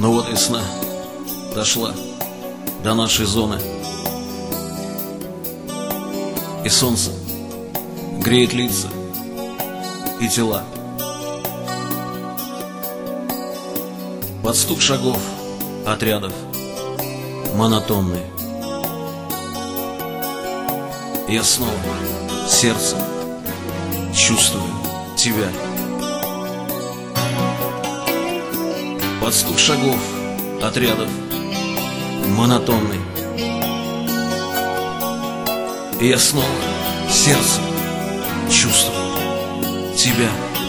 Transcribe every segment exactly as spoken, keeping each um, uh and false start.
Ну вот весна дошла до нашей зоны, и солнце греет лица и тела. Под стук шагов отрядов монотонный я снова сердцем чувствую тебя. Под стук шагов отрядов монотонный и я снова сердцем чувствую тебя.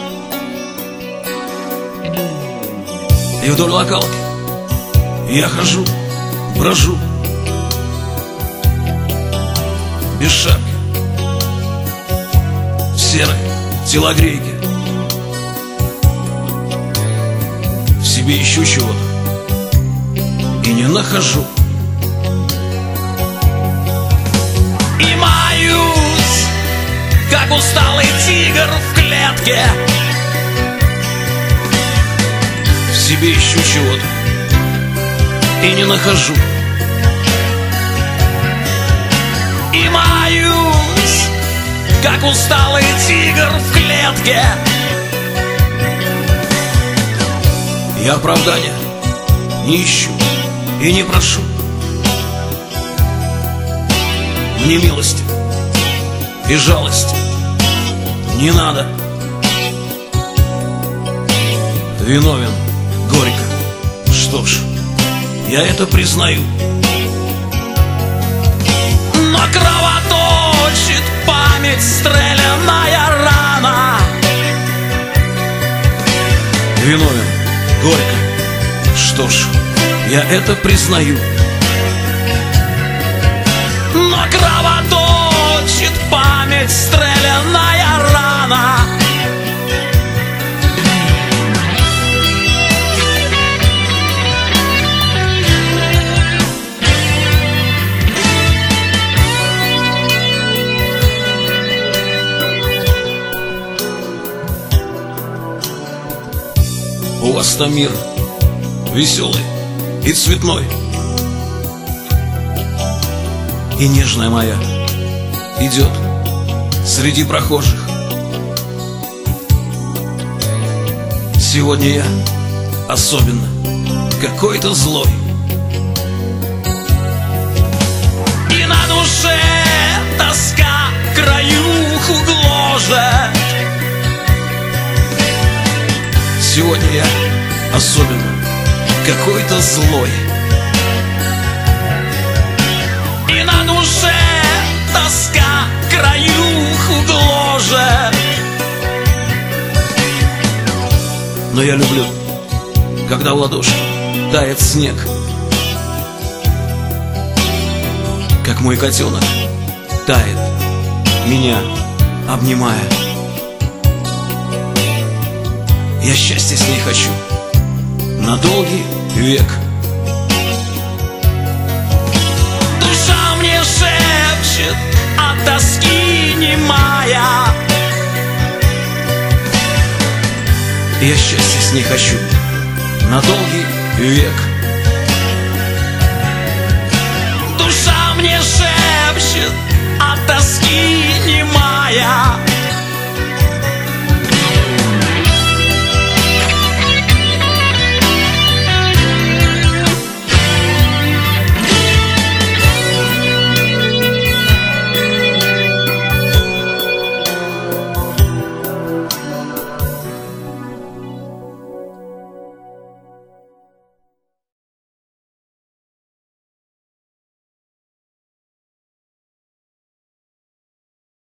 И вдоль локалки я хожу, брожу без шапки, в серой телогрейке, в себе ищу чего-то и не нахожу. И маюсь, как усталый тигр в клетке, в себе ищу чего-то и не нахожу. И маюсь, как усталый тигр в клетке. Я оправдания не ищу и не прошу. Мне милости и жалости не надо. Виновен горько, что ж, я это признаю. Но кровоточит память стрелянная рана. Виновен горько, что ж, я это признаю. Но кровоточит память стрелянная рана. У вас там мир веселый и цветной, и нежная моя идет среди прохожих. Сегодня я особенно какой-то злой, и на душе тоска краюху гложет. Сегодня я особенно какой-то злой, и на душе тоска краюху гложет. но я люблю, когда в ладошке тает снег, как мой котенок тает, меня обнимая. Я счастья с ней хочу на долгий век. Душа мне шепчет от тоски немая. Я счастья с ней хочу на долгий век. Душа мне шепчет от тоски немая.